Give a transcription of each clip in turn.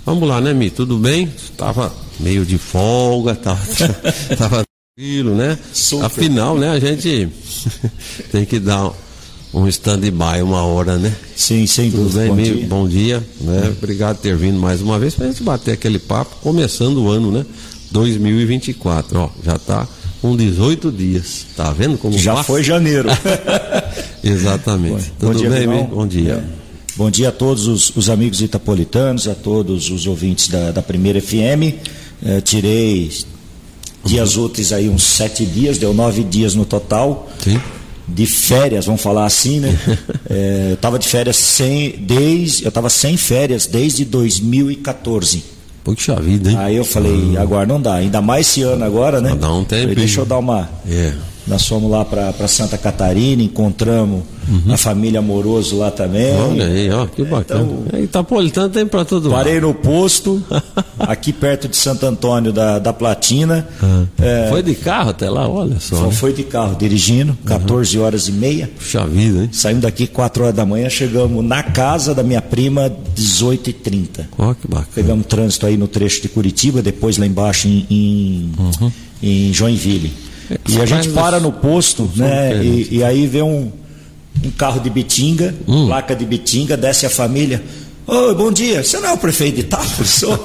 Vamos lá, né, Mi? Tudo bem? Tava meio de folga, tava tranquilo, né? Super. Afinal, né, a gente tem que dar um stand-by uma hora, né? Sim, sem Tudo dúvida. bem, Bom Mi? dia. Bom dia, né? Obrigado por ter vindo mais uma vez pra gente bater aquele papo, começando o ano, né? 2024, ó, já tá com 18 dias, tá vendo como Já passa? foi janeiro. Exatamente. Bom Tudo dia, bem, Mi? Milão. Bom dia. Bom dia a todos os amigos itapolitanos, a todos os ouvintes da Primeira FM. Tirei dias úteis aí uns 7 dias, deu 9 dias no total. Sim. De férias, vamos falar assim, né? Eu estava de férias eu estava sem férias desde 2014. Puxa vida, hein? Aí eu falei, agora não dá, ainda mais esse ano agora, né? Dá um tempo. Falei, deixa eu dar uma. Nós fomos lá para Santa Catarina, encontramos a família Amoroso lá também. Olha aí, ó, que bacana. Então, Itapolitano tem pra todo mundo. Parei no posto, aqui perto de Santo Antônio da Platina. Foi de carro até lá, olha só. Né? Foi de carro, dirigindo, 14 horas e meia. Puxa vida, hein? Saímos daqui 4 horas da manhã, chegamos na casa da minha prima 18h30. Ó, que bacana. Pegamos trânsito aí no trecho de Curitiba, depois lá embaixo em Joinville. E a gente para no posto, né? E aí vê um carro de Bitinga, placa de Bitinga, desce a família. Oi, bom dia, você não é o prefeito de Itápolis? Sou.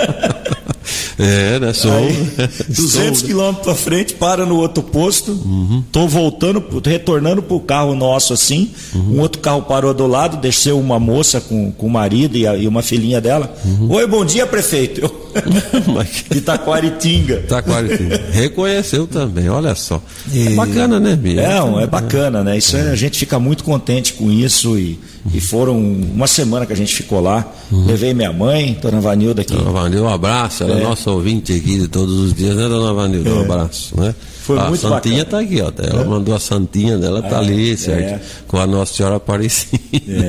Né? Sou. Aí, 200 quilômetros pra frente, para no outro posto. Tô retornando pro carro nosso assim. Um outro carro parou do lado, desceu uma moça com o marido e uma filhinha dela. Oi, bom dia, prefeito. De Taquaritinga. Reconheceu também, olha só. É bacana, né, Bia? É bacana, né? Isso a gente fica muito contente com isso e foram uma semana que a gente ficou lá. Levei minha mãe, dona Vanilda aqui. Dona Vanilda, um abraço, ela é nossa ouvinte aqui de todos os dias, né, dona Vanilda? Um abraço, né? Foi a muito Santinha bacana. Tá aqui, ó. Ela mandou a Santinha dela, tá ali, certo? Com a Nossa Senhora Aparecida.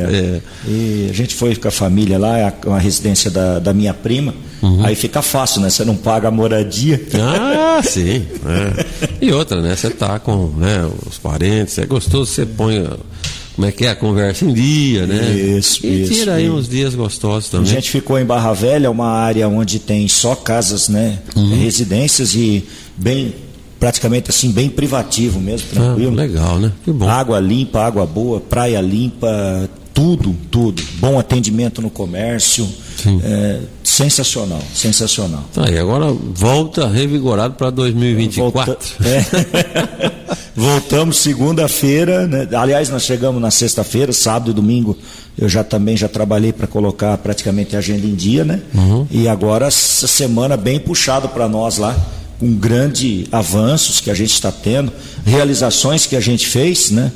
E a gente foi com a família lá, é uma residência da minha prima. Aí fica fácil, né? Você não paga a moradia. Ah, sim. E outra, né? Você tá com, né, os parentes, é gostoso, você põe. Como é que é a conversa em dia, né? Isso. Tira aí uns dias gostosos também. A gente ficou em Barra Velha, uma área onde tem só casas, né? Residências e praticamente assim, bem privativo mesmo, tranquilo. Legal, né? Que bom. Água limpa, água boa, praia limpa, tudo. Bom atendimento no comércio. Sensacional. Tá aí, agora volta revigorado para 2024. Voltamos segunda-feira, né? Aliás, nós chegamos na sexta-feira, sábado e domingo eu já trabalhei para colocar praticamente a agenda em dia, né? E agora essa semana bem puxado para nós lá, com grandes avanços que a gente está tendo, realizações que a gente fez, né?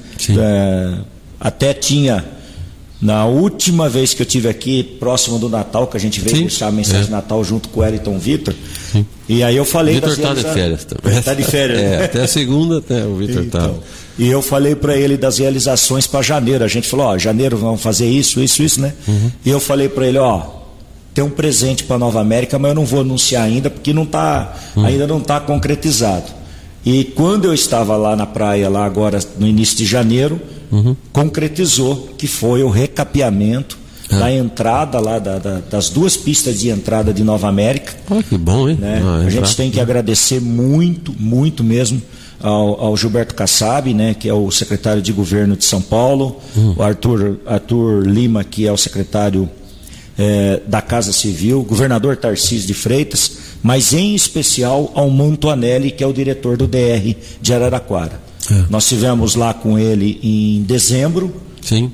Até tinha, na última vez que eu estive aqui, próximo do Natal, que a gente veio deixar a mensagem de Natal junto com o Wellington Vitor. E aí eu falei... Vitor está de férias também. Está de férias. Até a segunda, até o Vitor está. E eu falei para ele das realizações para janeiro. A gente falou, janeiro vamos fazer isso, né? E eu falei para ele, tem um presente para Nova América, mas eu não vou anunciar ainda, porque ainda não está concretizado. E quando eu estava lá na praia, lá agora no início de janeiro, concretizou, que foi o recapeamento da entrada lá das 2 pistas de entrada de Nova América. Que bom, hein? Né? A gente tem que agradecer muito mesmo ao Gilberto Kassab, né, que é o secretário de governo de São Paulo, o Arthur Lima, que é o secretário da Casa Civil, o governador Tarcísio de Freitas, mas em especial ao Montuanelli, que é o diretor do DR de Araraquara. Nós estivemos lá com ele em dezembro. Sim.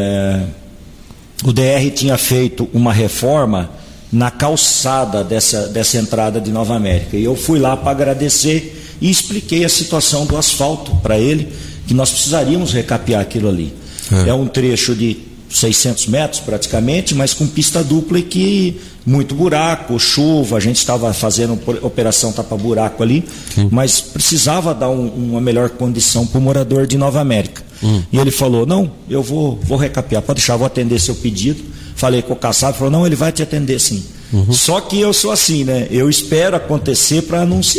O DR tinha feito uma reforma na calçada dessa entrada de Nova América. E eu fui lá para agradecer e expliquei a situação do asfalto para ele, que nós precisaríamos recapear aquilo ali. É um trecho de 600 metros praticamente, mas com pista dupla e que muito buraco, chuva, a gente estava fazendo operação tapa-buraco ali, mas precisava dar uma melhor condição para o morador de Nova América. E ele falou, não, eu vou recapear, pode deixar, vou atender seu pedido. Falei com o Kassab, falou, não, ele vai te atender sim. Só que eu sou assim, né? Eu espero acontecer para anunciar.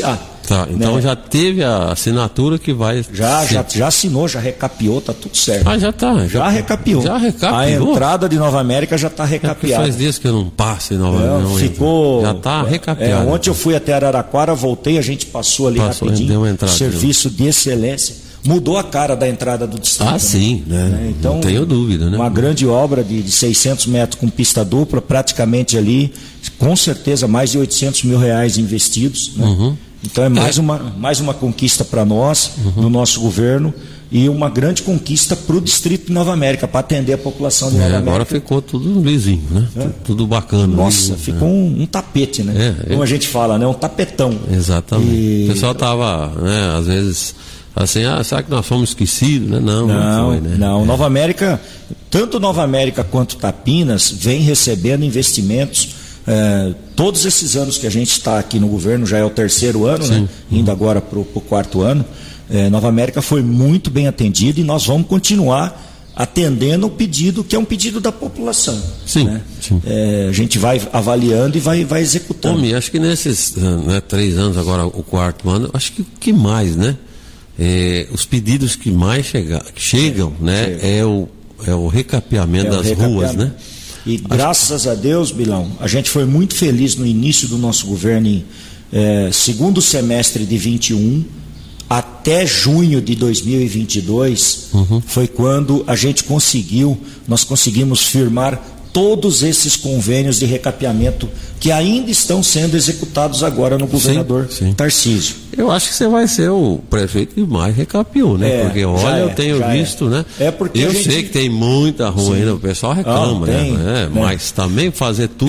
Tá, então, né? já teve a assinatura que vai... Já assinou, já recapeou, tá tudo certo. Ah, já tá. Já recapeou. Já recapeou. A entrada de Nova América já está recapeada. Faz dias que eu não passo em Nova América. Ficou... Já está recapeado. Ontem eu fui até Araraquara, voltei, a gente passou ali rapidinho. Deu uma entrada, serviço de excelência. Mudou a cara da entrada do distrito. Ah, sim, né? Então, não tenho dúvida, né? Uma grande obra de 600 metros com pista dupla, praticamente ali, com certeza mais de R$800 mil investidos, né? Uhum. Então é mais uma conquista para nós, no nosso governo, e uma grande conquista para o distrito de Nova América, para atender a população de Nova América. Agora ficou tudo lisinho, né? Tudo bacana. Nossa, lisinho, ficou um tapete, né? Como a gente fala, né? Um tapetão. Exatamente. O pessoal estava, né, às vezes... Assim, será que nós fomos esquecidos? Né? Não foi, né? Não, Nova América, tanto Nova América quanto Tapinas, vem recebendo investimentos. Todos esses anos que a gente está aqui no governo, já é o terceiro ano, né? Indo agora para o quarto ano. Nova América foi muito bem atendida e nós vamos continuar atendendo o pedido, que é um pedido da população. Sim, né? sim. A gente vai avaliando e vai executando. Tommy, acho que nesses 3 anos, agora o quarto ano, acho que mais, né? Os pedidos que mais chegam, né? É o recapeamento das ruas, né? E graças a Deus, Bilão, a gente foi muito feliz no início do nosso governo, segundo semestre de 21 até junho de 2022, foi quando nós conseguimos firmar todos esses convênios de recapeamento que ainda estão sendo executados agora no governador Tarcísio. Eu acho que você vai ser o prefeito que mais recapeou, né? Porque olha, eu tenho visto, né? Porque eu sei que tem muita rua ainda, o pessoal reclama, né? Mas também fazer tudo.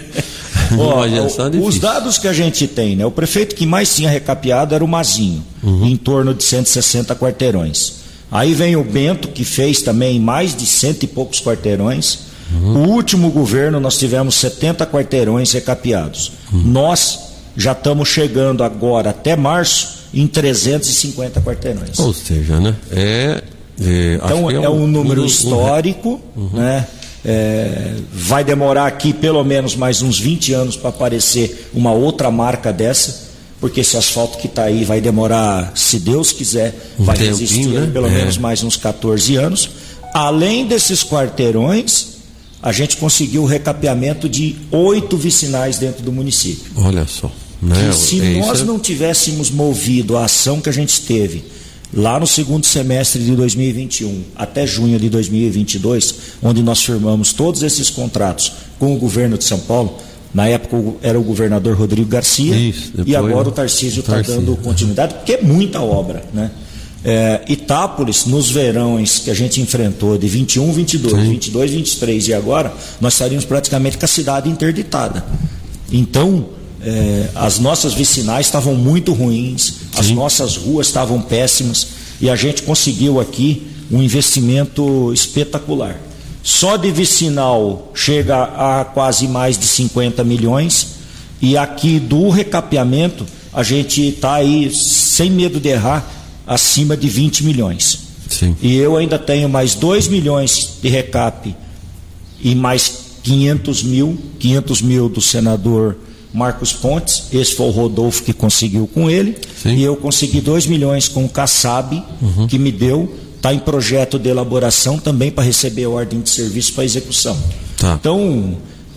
Os dados que a gente tem, né? O prefeito que mais tinha recapeado era o Mazinho, em torno de 160 quarteirões. Aí vem o Bento, que fez também mais de 100 e poucos quarteirões. O último governo nós tivemos 70 quarteirões recapeados. Nós já estamos chegando agora até março em 350 quarteirões. Ou seja, né? Então é um número histórico, né? Vai demorar aqui pelo menos mais uns 20 anos para aparecer uma outra marca dessa, porque esse asfalto que está aí vai demorar, se Deus quiser, vai resistir, né? Pelo menos mais uns 14 anos. Além desses quarteirões, a gente conseguiu o recapeamento de 8 vicinais dentro do município. Olha só. Né? Se nós não tivéssemos movido a ação que a gente teve lá no segundo semestre de 2021 até junho de 2022, onde nós firmamos todos esses contratos com o governo de São Paulo, na época era o governador Rodrigo Garcia, e agora o Tarcísio está dando continuidade, porque é muita obra, né? Itápolis, nos verões que a gente enfrentou de 21, 22, 22, 23 e agora, nós estaríamos praticamente com a cidade interditada. Então, as nossas vicinais estavam muito ruins, as nossas ruas estavam péssimas e a gente conseguiu aqui um investimento espetacular. Só de vicinal chega a quase mais de 50 milhões e aqui do recapeamento a gente está aí, sem medo de errar, acima de 20 milhões. E eu ainda tenho mais 2 milhões de recape e mais 500 mil do senador Marcos Pontes. Esse foi o Rodolfo que conseguiu com ele. E eu consegui 2 milhões com o Kassab, que me deu. Está em projeto de elaboração também para receber a ordem de serviço para execução. Então,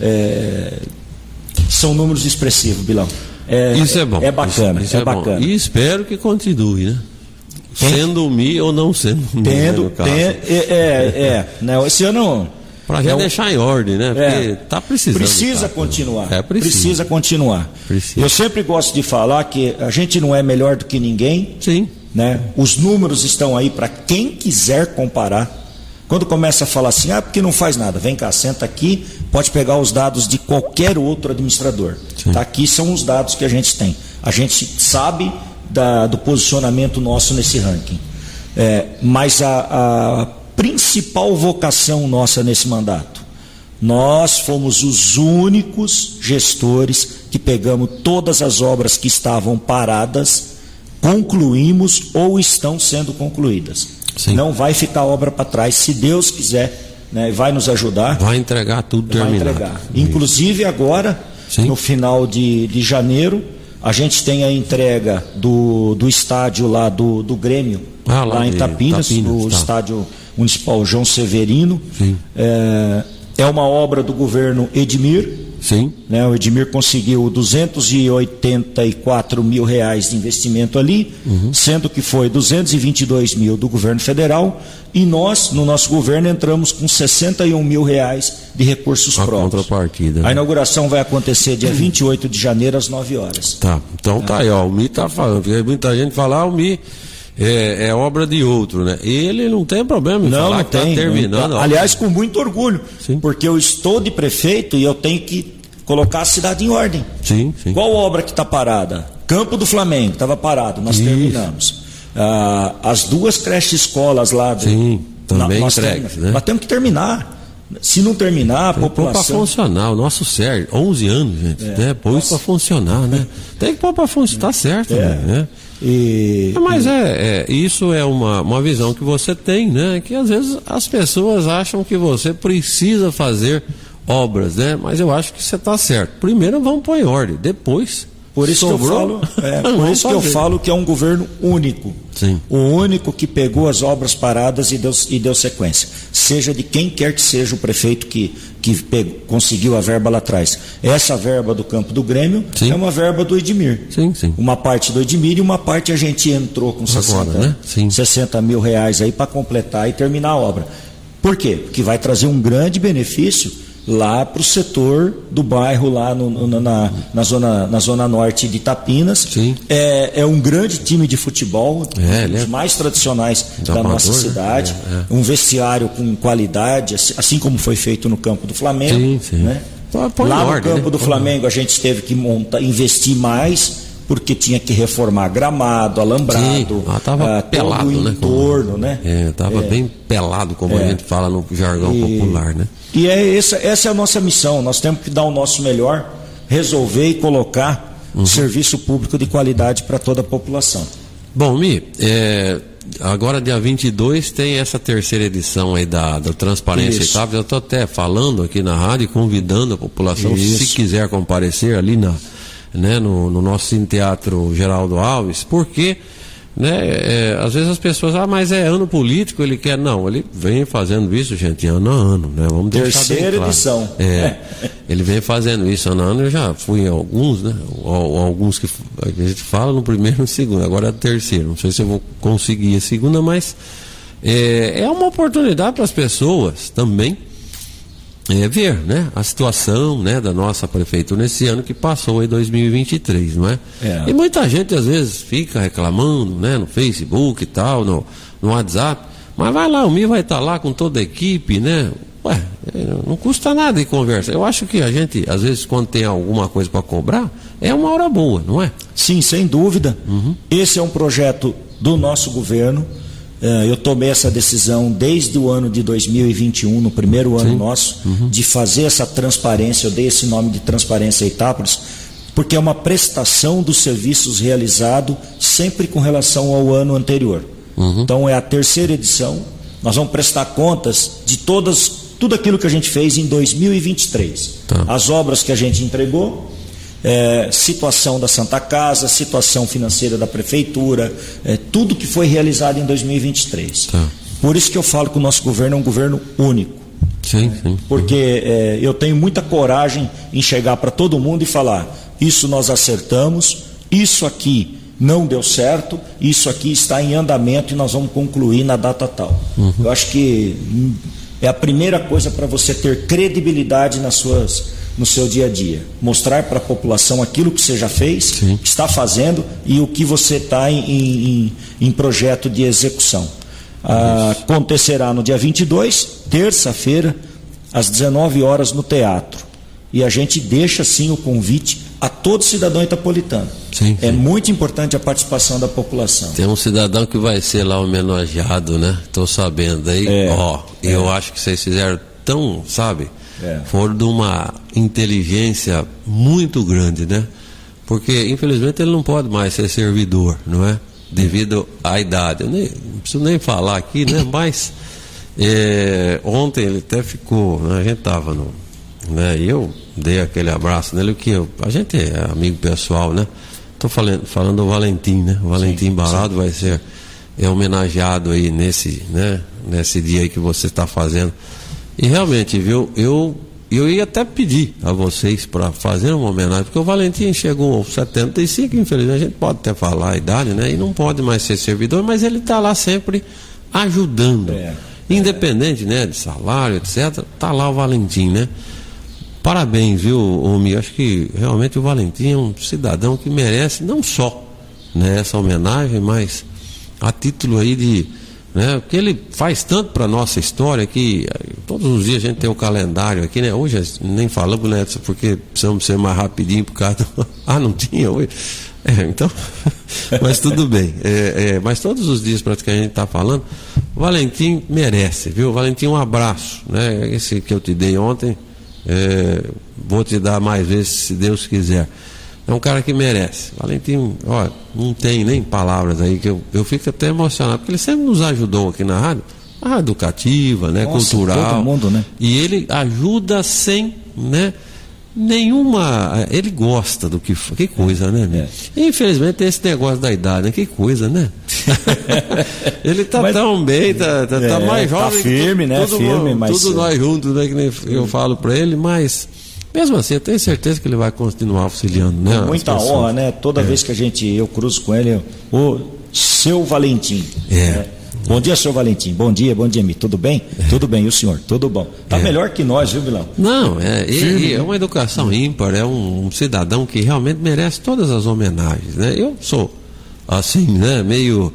são números expressivos, Bilão. Isso é bom. É bacana. Isso é bacana. E espero que continue, né? Sendo Mi ou não sendo Mi. Esse ano. Para a gente deixar em ordem, né? Porque está precisando. Precisa continuar. Precisa continuar. Eu sempre gosto de falar que a gente não é melhor do que ninguém. Né? Os números estão aí para quem quiser comparar. Quando começa a falar assim, porque não faz nada, vem cá, senta aqui, pode pegar os dados de qualquer outro administrador. Aqui são os dados que a gente tem. A gente sabe do posicionamento nosso nesse ranking. Mas a principal vocação nossa nesse mandato, nós fomos os únicos gestores que pegamos todas as obras que estavam paradas, concluímos ou estão sendo concluídas. Não vai ficar obra para trás, se Deus quiser, né, vai nos ajudar. Vai entregar tudo terminado. Inclusive agora, no final de janeiro, A gente tem a entrega do estádio lá do Grêmio, lá em Itapinas, o estádio municipal João Severino. Sim. É uma obra do governo Edmir. Sim. Né, o Edmir conseguiu R$284 mil de investimento ali, sendo que foi 222 mil do governo federal, e nós, no nosso governo, entramos com R$61 mil de recursos próprios. Contrapartida, né? A inauguração vai acontecer dia 28 de janeiro às 9 horas. Tá, então tá aí, ó, o Mi tá falando, porque muita gente fala, o Mi é obra de outro, né? Ele não tem problema em falar que está terminando. Aliás, com muito orgulho, sim, porque eu estou de prefeito e eu tenho que colocar a cidade em ordem. Sim, sim. Qual obra que está parada? Campo do Flamengo, estava parado, nós terminamos. As 2 creches escolas lá. Sim, também entregues, né? Nós temos que terminar. Se não terminar, a população... Para funcionar, o nosso Sérgio, 11 anos, gente, né? Pôs para funcionar, né? Tem que pôr para funcionar, tá certo, né? Mas isso é uma visão que você tem, né? Que às vezes as pessoas acham que você precisa fazer obras, né? Mas eu acho que você está certo. Primeiro vamos pôr em ordem, depois por isso sobrou, que eu falo que é um governo único. Sim. O único que pegou as obras paradas e deu sequência. Seja de quem quer que seja o prefeito que conseguiu a verba lá atrás. Essa verba do campo do Grêmio, sim, é uma verba do Edmir. Sim, sim. Uma parte do Edmir e uma parte a gente entrou com 60 mil aí para completar e terminar a obra. Por quê? Porque vai trazer um grande benefício lá para o setor do bairro, lá na zona norte de Itapinas. Sim. É um grande time de futebol, um dos mais tradicionais da nossa cidade. Um vestiário com qualidade, assim como foi feito no campo do Flamengo. Sim, sim. Né? Lá no campo do Flamengo a gente teve que investir mais, porque tinha que reformar gramado, alambrado, estava pelado, todo o entorno, né? Estava bem pelado, como a gente fala no jargão popular, né? E essa é a nossa missão. Nós temos que dar o nosso melhor, resolver e colocar serviço público de qualidade para toda a população. Bom, Mi, agora dia 22 tem essa terceira edição aí da Transparência Itápolis. Eu estou até falando aqui na rádio, convidando a população, se quiser comparecer ali no nosso Cine Teatro Geraldo Alves, porque às vezes as pessoas, mas é ano político, ele quer. Não, ele vem fazendo isso, gente, ano a ano, né? Vamos deixar terceira bem claro. Edição. Ele vem fazendo isso ano a ano. Eu já fui em alguns, né? Alguns que a gente fala no primeiro e no segundo, agora é a terceira. Não sei se eu vou conseguir a segunda, mas é uma oportunidade para as pessoas também ver, né, a situação, né, da nossa prefeitura nesse ano que passou em 2023, não é? E muita gente às vezes fica reclamando, né, no Facebook e tal, no WhatsApp, mas vai lá, o Mi vai estar lá com toda a equipe, né? Não custa nada de conversa. Eu acho que a gente, às vezes, quando tem alguma coisa para cobrar, é uma hora boa, não é? Sim, sem dúvida. Esse é um projeto do nosso governo. Eu tomei essa decisão desde o ano de 2021, no primeiro ano nosso, de fazer essa transparência. Eu dei esse nome de Transparência Itápolis, porque é uma prestação dos serviços realizado sempre com relação ao ano anterior. Então é a terceira edição. Nós vamos prestar contas de tudo aquilo que a gente fez em 2023. As obras que a gente entregou, situação da Santa Casa, situação financeira da prefeitura, tudo que foi realizado em 2023. Por isso que eu falo que o nosso governo é um governo único. Sim. Porque eu tenho muita coragem em chegar para todo mundo e falar: isso nós acertamos, isso aqui não deu certo, isso aqui está em andamento e nós vamos concluir na data tal. Eu acho que é a primeira coisa para você ter credibilidade no seu dia a dia. Mostrar para a população aquilo que você já fez, que está fazendo e o que você está em projeto de execução. Acontecerá no dia 22, terça-feira, às 19 horas no teatro. E a gente deixa sim o convite a todo cidadão itapolitano. É muito importante a participação da população. Tem um cidadão que vai ser lá homenageado, né? Estou sabendo aí. Eu acho que vocês fizeram tão, sabe? Foram de uma inteligência muito grande, né? Porque infelizmente ele não pode mais ser servidor, não é? Devido à idade. Eu não preciso nem falar aqui, né? Mas ontem ele até ficou, né? A gente estava e eu dei aquele abraço nele, que a gente é amigo pessoal, né? Estou falando do Valentim, né? O Valentim Balado vai ser homenageado aí nesse dia aí que você está fazendo. E realmente, viu, eu ia até pedir a vocês para fazer uma homenagem, porque o Valentim chegou aos 75, infelizmente, a gente pode até falar a idade, né? E não pode mais ser servidor, mas ele está lá sempre ajudando. Independente, né, de salário, etc., está lá o Valentim, né? Parabéns, viu, Omi? Acho que realmente o Valentim é um cidadão que merece não só, né, essa homenagem, mas a título aí de, né, porque ele faz tanto para nossa história que todos os dias a gente tem o calendário aqui, né? Hoje nem falamos, né, porque precisamos ser mais rapidinho por causa do... não tinha hoje. Então, mas tudo bem. Mas todos os dias praticamente a gente está falando, o Valentim merece, viu? Valentim, um abraço, né? Esse que eu te dei ontem, vou te dar mais vezes, se Deus quiser. É um cara que merece. Valentim, ó, não tem nem palavras aí, que eu fico até emocionado, porque ele sempre nos ajudou aqui na rádio, educativa, né? Nossa, cultural. Todo mundo, né? E ele ajuda sem, né? Nenhuma. Ele gosta do que. Que coisa, né? Infelizmente tem esse negócio da idade, né? Que coisa, né? Ele tá tão bem, tá mais jovem. Tá firme, né? Firme, mas tudo nós juntos, né? Que nem eu falo para ele, mas mesmo assim eu tenho certeza que ele vai continuar auxiliando, né? Com muita honra, né? Toda vez que eu cruzo com ele, o seu Valentim. Bom dia, senhor Valentim. Bom dia, Mi. Tudo bem? Tudo bem, e o senhor? Tudo bom. Tá melhor que nós, viu, Milão? Não, é uma educação ímpar, é um cidadão que realmente merece todas as homenagens, né? Eu sou, assim, né, meio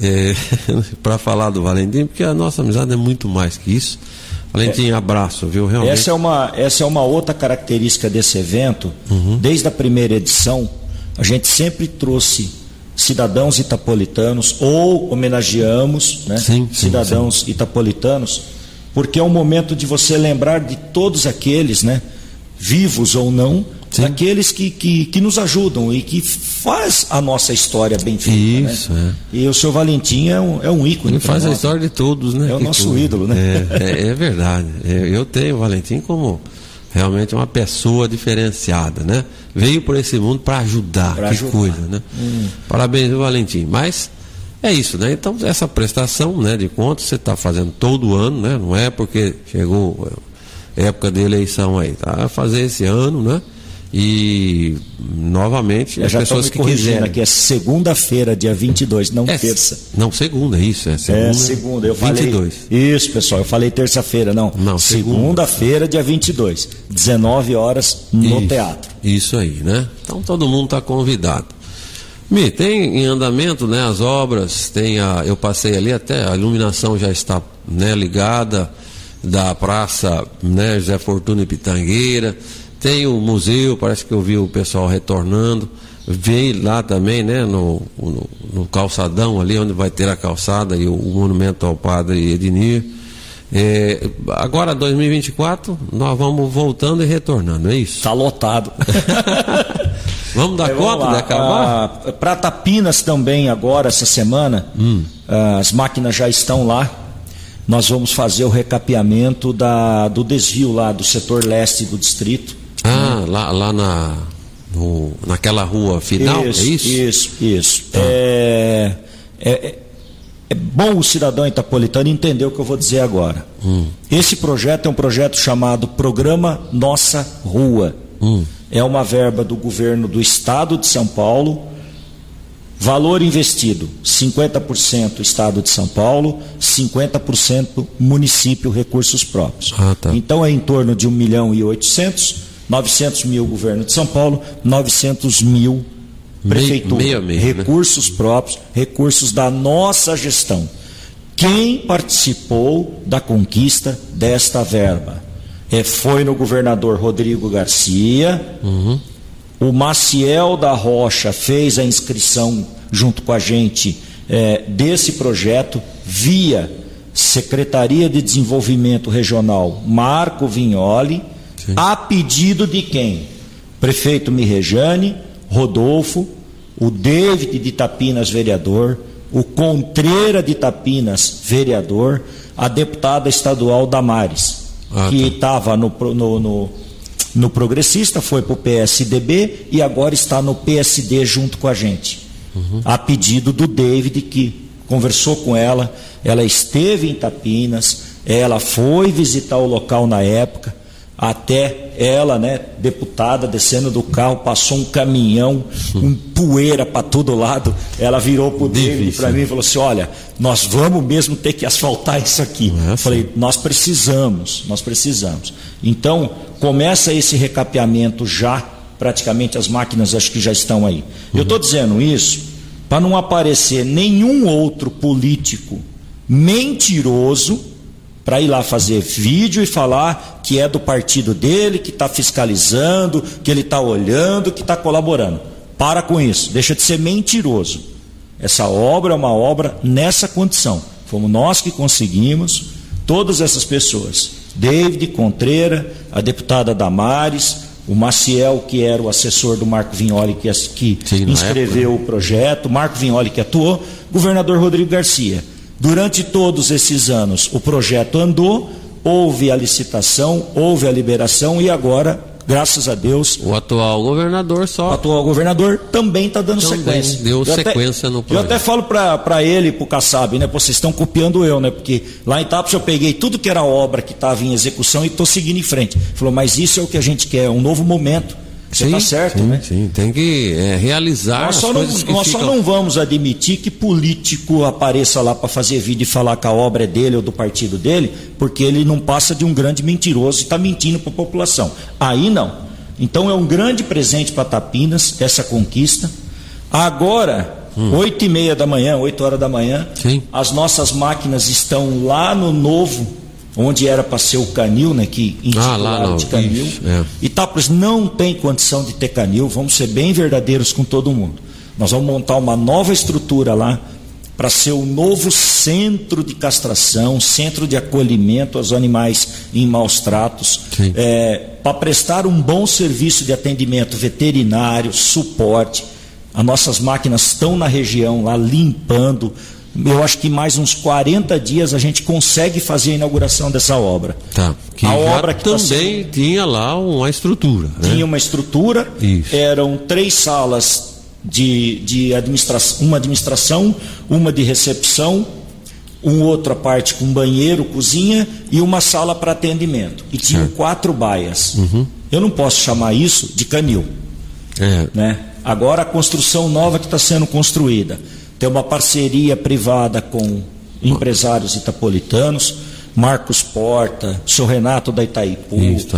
para falar do Valentim, porque a nossa amizade é muito mais que isso. Valentim, abraço, viu? Realmente. Essa é uma outra característica desse evento. Desde a primeira edição, a gente sempre trouxe cidadãos itapolitanos, ou homenageamos, né? Cidadãos itapolitanos, porque é um momento de você lembrar de todos aqueles, né, vivos ou não, daqueles que nos ajudam e que faz a nossa história bem feita. Isso, né? E o seu Valentim é um ícone. Ele faz a história de todos, né? É o nosso ídolo, né? É verdade. Eu tenho o Valentim como realmente uma pessoa diferenciada, né? Veio por esse mundo para ajudar, coisa, né? Parabéns, Valentim. Mas é isso, né? Então essa prestação, né, de contas você está fazendo todo ano, né? Não é porque chegou a época de eleição aí, tá? A fazer esse ano, né? E novamente as pessoas que quiserem. Aqui é segunda-feira, dia 22, não terça. Não, segunda, isso, segunda. Eu 22. Falei, isso, pessoal, eu falei terça-feira, não segunda-feira, dia 22, 19 horas no teatro. Isso aí, né? Então todo mundo está convidado. Tem em andamento, né, as obras, eu passei ali até, a iluminação já está, né, ligada, da praça, né, José Fortuna e Pitangueira. Tem o museu, parece que eu vi o pessoal retornando. Veio lá também, né, no calçadão ali, onde vai ter a calçada e o monumento ao padre Ednir. Agora, 2024, nós vamos voltando e retornando, é isso? Está lotado. Vamos dar conta de acabar? Para Tapinas também, agora, essa semana, as máquinas já estão lá. Nós vamos fazer o recapeamento do desvio lá do setor leste do distrito. Lá naquela rua final, é isso? Isso. Tá. É bom o cidadão itapolitano entender o que eu vou dizer agora. Esse projeto é um projeto chamado Programa Nossa Rua. É uma verba do governo do estado de São Paulo. Valor investido, 50% Estado de São Paulo, 50% município, recursos próprios. Tá. Então é em torno de 1.800.000, 900 mil governo de São Paulo, 900 mil prefeitura. Recursos próprios, recursos da nossa gestão. Quem participou da conquista desta verba? Foi no governador Rodrigo Garcia. O Maciel da Rocha fez a inscrição junto com a gente desse projeto via Secretaria de Desenvolvimento Regional Marco Vignoli. Sim. A pedido de quem? Prefeito Mirrejane, Rodolfo, o David de Itapinas, vereador, o Contreira de Itapinas, vereador, a deputada estadual Damares, que estava no Progressista, foi para o PSDB e agora está no PSD junto com a gente. A pedido do David, que conversou com ela, ela esteve em Itapinas, ela foi visitar o local na época, até ela, né, deputada, descendo do carro, passou um caminhão, poeira para todo lado, ela virou para o David, para mim, e falou assim, olha, nós vamos mesmo ter que asfaltar isso aqui. Eu falei, nós precisamos. Então, começa esse recapeamento já, praticamente as máquinas acho que já estão aí. Eu estou dizendo isso para não aparecer nenhum outro político mentiroso para ir lá fazer vídeo e falar que é do partido dele, que está fiscalizando, que ele está olhando, que está colaborando. Para com isso, deixa de ser mentiroso. Essa obra é uma obra nessa condição. Fomos nós que conseguimos, todas essas pessoas. David Contreira, a deputada Damares, o Maciel, que era o assessor do Marco Vignoli, que inscreveu o projeto, Marco Vignoli que atuou, governador Rodrigo Garcia. Durante todos esses anos, o projeto andou, houve a licitação, houve a liberação e agora, graças a Deus... O atual governador também está dando sequência. Deu sequência no projeto. Eu até falo para ele e para o Kassab, né? Vocês estão copiando eu, né? Porque lá em Itápolis eu peguei tudo que era obra que estava em execução e estou seguindo em frente. Falou, mas isso é o que a gente quer, um novo momento. Você está certo, né? Sim, tem que realizar nós só não vamos admitir que político apareça lá para fazer vídeo e falar que a obra é dele ou do partido dele, porque ele não passa de um grande mentiroso e está mentindo para a população. Aí não. Então é um grande presente para Itapinas, essa conquista. Agora, 8h30 da manhã, 8 horas da manhã, as nossas máquinas estão lá no novo, onde era para ser o canil, né, que intitularam de canil. Itápolis não tem condição de ter canil, vamos ser bem verdadeiros com todo mundo. Nós vamos montar uma nova estrutura lá para ser o novo centro de castração, centro de acolhimento aos animais em maus tratos, para prestar um bom serviço de atendimento veterinário, suporte. As nossas máquinas estão na região lá limpando. Eu acho que mais uns 40 dias a gente consegue fazer a inauguração dessa obra. Que a obra que também tinha lá uma estrutura. Tinha uma estrutura, eram 3 salas de administração, uma de recepção, outra parte com banheiro, cozinha e uma sala para atendimento. E tinham 4 baias. Eu não posso chamar isso de canil. Né? Agora a construção nova que está sendo construída. Tem uma parceria privada com empresários itapolitanos, Marcos Porta, o senhor Renato da Itaipu,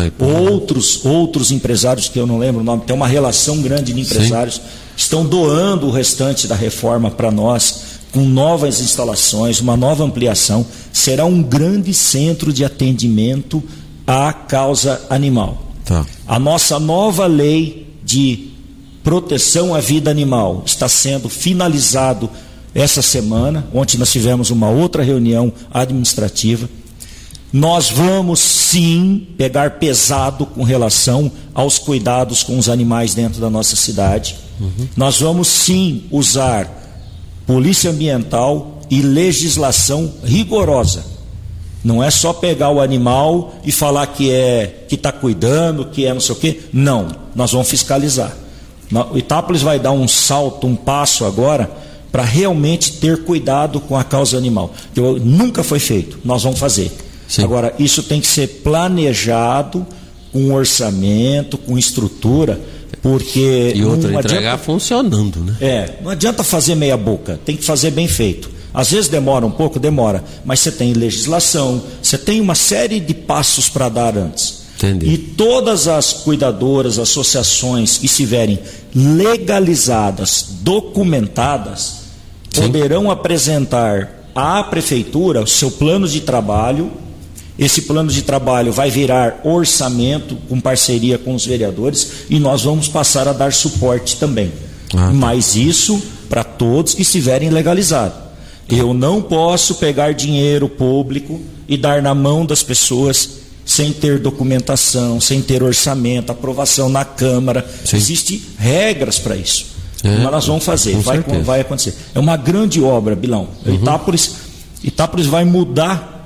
outros empresários que eu não lembro o nome, tem uma relação grande de empresários, estão doando o restante da reforma para nós, com novas instalações, uma nova ampliação. Será um grande centro de atendimento à causa animal. A nossa nova lei de proteção à vida animal está sendo finalizado essa semana. Ontem nós tivemos uma outra reunião administrativa. Nós vamos sim pegar pesado com relação aos cuidados com os animais dentro da nossa cidade. Nós vamos sim usar polícia ambiental e legislação rigorosa. Não é só pegar o animal e falar que está cuidando, que é não sei o quê. Não, nós vamos fiscalizar. O Itápolis vai dar um salto, um passo agora para realmente ter cuidado com a causa animal. Que nunca foi feito, nós vamos fazer. Agora, isso tem que ser planejado, com orçamento, com estrutura, porque... E outra, entregar funcionando, né? Não adianta fazer meia boca, tem que fazer bem feito. Às vezes demora um pouco, mas você tem legislação, você tem uma série de passos para dar antes. Entendi. E todas as cuidadoras, associações que estiverem legalizadas, documentadas, poderão apresentar à prefeitura o seu plano de trabalho. Esse plano de trabalho vai virar orçamento com parceria com os vereadores e nós vamos passar a dar suporte também. Mas isso para todos que estiverem legalizados. Eu não posso pegar dinheiro público e dar na mão das pessoas sem ter documentação, sem ter orçamento, aprovação na Câmara. Existem regras para isso. Mas nós vamos fazer, vai acontecer. É uma grande obra, Bilão. Itápolis vai mudar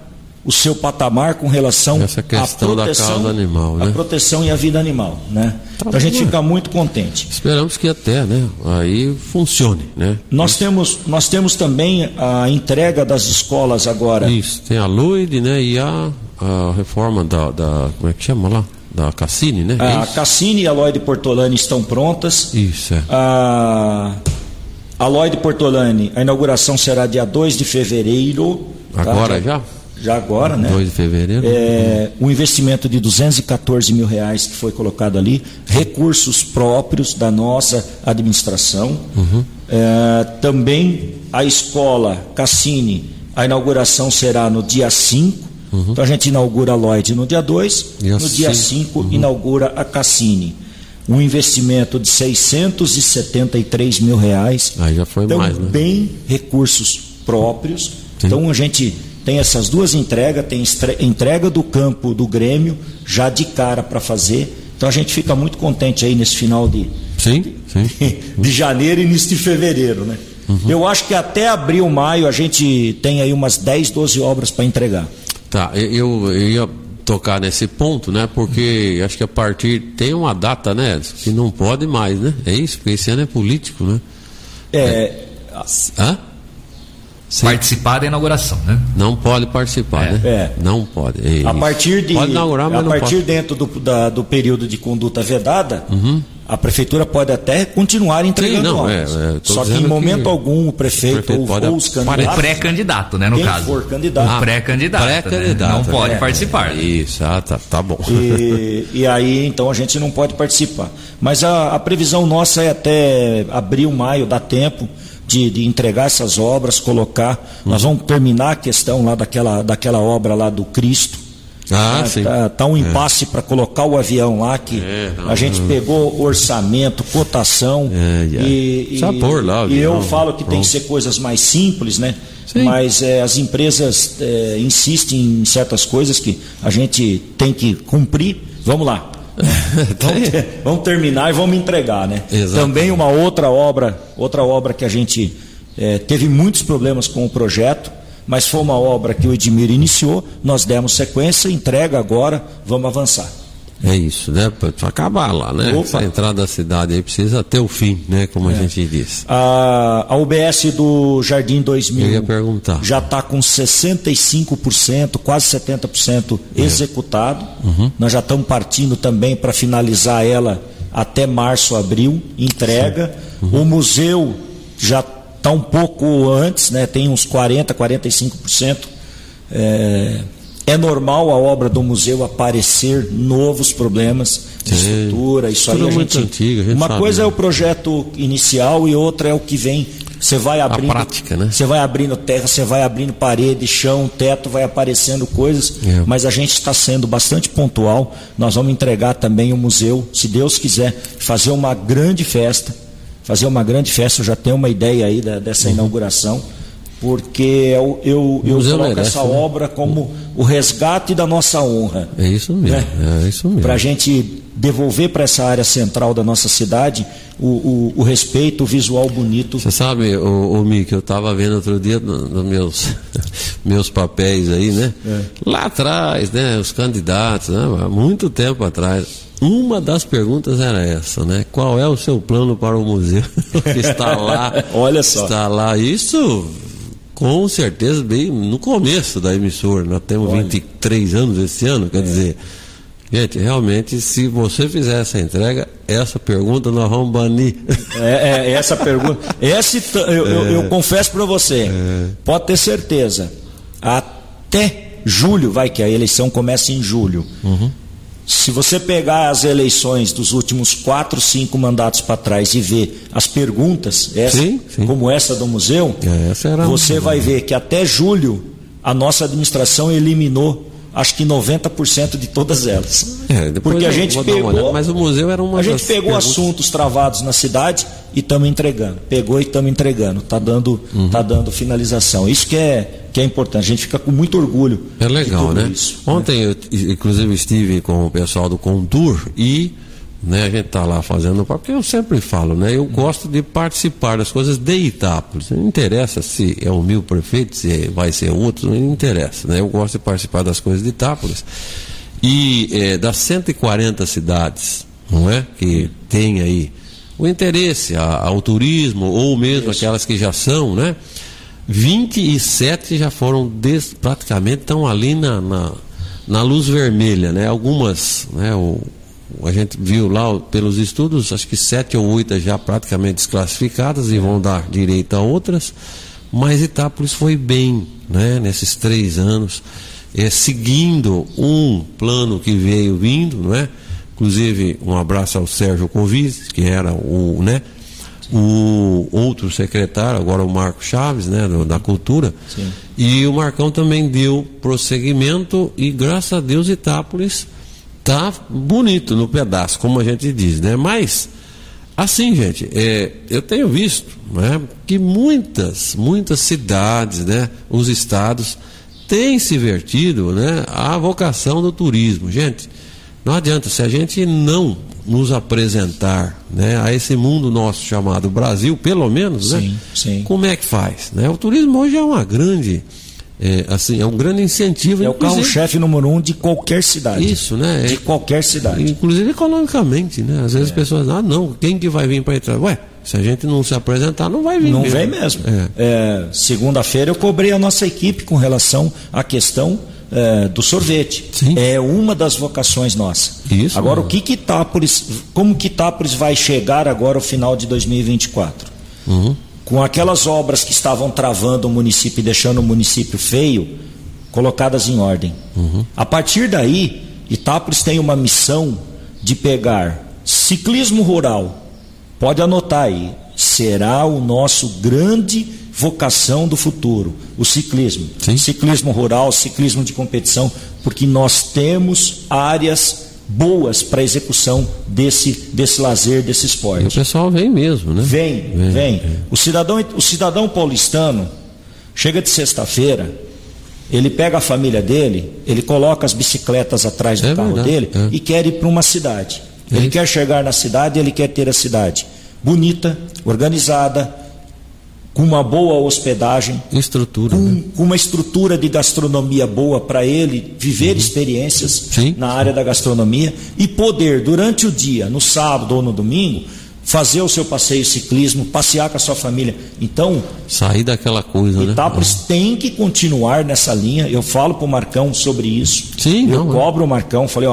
o seu patamar com relação essa questão da causa animal, né? A proteção e a vida animal, né? Então a gente fica muito contente. Esperamos que até, né, aí funcione, né? Nós temos também a entrega das escolas agora. Isso, tem a Luide, né, e a reforma da como é que chama lá? Da Cassini, né? A Cassini e a Lloyd Portolani estão prontas. Isso, é. A Lloyd Portolani, a inauguração será dia 2 de fevereiro. Agora já? Já agora, né? 2 de fevereiro. Um investimento de R$214 mil que foi colocado ali, recursos próprios da nossa administração. Também a escola Cassini, a inauguração será no dia 5. Então a gente inaugura a Lloyd no dia 2, no dia 5 inaugura a Cassini. Um investimento de R$673 mil. Aí já foi mais, né? Também recursos próprios. Sim. Então a gente tem essas duas entregas, tem entrega do campo do Grêmio, já de cara para fazer. Então a gente fica muito contente aí nesse final de janeiro e início de fevereiro, né? Eu acho que até abril, maio, a gente tem aí umas 10, 12 obras para entregar. Tá, eu ia tocar nesse ponto, né? Porque acho que a partir tem uma data, né? Que não pode mais, né? É isso, porque esse ano é político, né? Participar da inauguração, né? Não pode participar, né? Não pode. A partir de, pode inaugurar, mas a não partir pode. dentro do período de conduta vedada, a prefeitura pode até continuar entregando obras. Só que em momento algum o prefeito ou os candidatos... O pré-candidato, né, no quem caso. for candidato. O pré-candidato, né? Não pode participar. Isso, tá bom. E aí, então, a gente não pode participar. Mas a previsão nossa é até abril, maio, dá tempo de entregar essas obras, colocar. Nós vamos terminar a questão lá daquela obra lá do Cristo. Sim. Tá um impasse para colocar o avião lá, que a gente pegou orçamento, cotação e eu falo que tem que ser coisas mais simples, né? Sim. Mas as empresas insistem em certas coisas que a gente tem que cumprir. Vamos lá. Vamos terminar e vamos entregar, né? Exatamente. Também uma outra obra que a gente teve muitos problemas com o projeto, mas foi uma obra que o Edmir iniciou, nós demos sequência, entrega agora, vamos avançar. É isso, né? Para acabar lá, né? Essa entrada da cidade aí precisa ter o fim, né? Como a gente disse. A UBS do Jardim 2000 eu ia perguntar. Já está com 65%, quase 70% executado. Nós já estamos partindo também para finalizar ela até março, abril, entrega. O museu já está um pouco antes, né? Tem uns 40%, 45%. É normal a obra do museu aparecer novos problemas de estrutura, isso aí muito antigo, uma sabe, coisa né? É o projeto inicial e outra é o que vem. Você vai abrindo a prática, né? Você vai abrindo terra, você vai abrindo parede, chão, teto, vai aparecendo coisas, mas a gente está sendo bastante pontual. Nós vamos entregar também o museu, se Deus quiser, fazer uma grande festa. Eu já tenho uma ideia aí dessa inauguração, porque eu coloco essa obra como o resgate da nossa honra. É isso mesmo, né? É isso mesmo. Para a gente devolver para essa área central da nossa cidade o respeito, o visual bonito. Você sabe, o Mick, eu estava vendo outro dia nos meus papéis aí, né? Lá atrás, né? Os candidatos, né? Há muito tempo atrás. Uma das perguntas era essa, né? Qual é o seu plano para o museu que está lá? Olha só. Está lá. Isso, com certeza, bem no começo da emissora. Nós temos 23 anos esse ano, quer dizer... Gente, realmente, se você fizer essa entrega, essa pergunta nós vamos banir. Essa pergunta... Eu confesso para você, pode ter certeza, até julho, que a eleição começa em julho. Se você pegar as eleições dos últimos 4, 5 mandatos para trás e ver as perguntas, como essa do museu, você vai ver que até julho a nossa administração eliminou acho que 90% de todas elas. Porque a gente pegou, mas o museu era uma. A gente pegou assuntos travados na cidade e estamos entregando. Pegou e estamos entregando. Está dando finalização. Isso que é importante. A gente fica com muito orgulho. É legal, né? Isso, Ontem eu, inclusive, estive com o pessoal do Contour e né? A gente está lá fazendo, porque eu sempre falo, né? Eu gosto de participar das coisas de Itápolis. Não interessa se é o meu prefeito, se vai ser outro, não interessa, né? Eu gosto de participar das coisas de Itápolis. E das 140 cidades, não é? Que tem aí o interesse ao turismo, ou mesmo aquelas que já são, né? 27 já foram praticamente estão ali na luz vermelha, né? Algumas, né? A gente viu lá pelos estudos, acho que 7 ou 8 já praticamente desclassificadas e vão dar direito a outras, mas Itápolis foi bem, né? Nesses 3 anos, seguindo um plano que veio vindo, não é? Inclusive um abraço ao Sérgio Conviz, que era o outro secretário, agora o Marco Chaves, né, da Cultura. Sim. E o Marcão também deu prosseguimento e graças a Deus Itápolis tá bonito no pedaço, como a gente diz, né? Mas assim, gente, eu tenho visto, né, que muitas cidades, né, os estados têm se vertido, né, à vocação do turismo. Gente, não adianta, se a gente não nos apresentar, né, a esse mundo nosso chamado Brasil, pelo menos, sim, né? Sim. Como é que faz? Né? O turismo hoje é uma grande, é um grande incentivo. É o carro-chefe número 1 de qualquer cidade. Isso, né? De qualquer cidade. Inclusive economicamente, né? Às vezes as pessoas, não, quem que vai vir para entrar? Ué, se a gente não se apresentar, não vai vir. Não vem mesmo. Segunda-feira eu cobrei a nossa equipe com relação à questão do sorvete. Sim. É uma das vocações nossas. Isso, agora, como que Itápolis vai chegar agora ao final de 2024? Com aquelas obras que estavam travando o município e deixando o município feio, colocadas em ordem. A partir daí, Itápolis tem uma missão de pegar ciclismo rural. Pode anotar aí, será o nosso grande vocação do futuro, o ciclismo. Sim. Ciclismo rural, ciclismo de competição, porque nós temos áreas boas para execução desse lazer, desse esporte. E o pessoal vem mesmo, né? Vem. O cidadão paulistano chega de sexta-feira, ele pega a família dele, ele coloca as bicicletas atrás do carro dele e quer ir para uma cidade. Ele quer chegar na cidade, ele quer ter a cidade bonita, organizada, com uma boa hospedagem, com uma estrutura de gastronomia boa para ele viver experiências na área da gastronomia e poder, durante o dia, no sábado ou no domingo, fazer o seu passeio ciclismo, passear com a sua família. Então, sair daquela coisa, Itápolis tem que continuar nessa linha. Eu falo para o Marcão sobre isso. Cobro o Marcão, falei,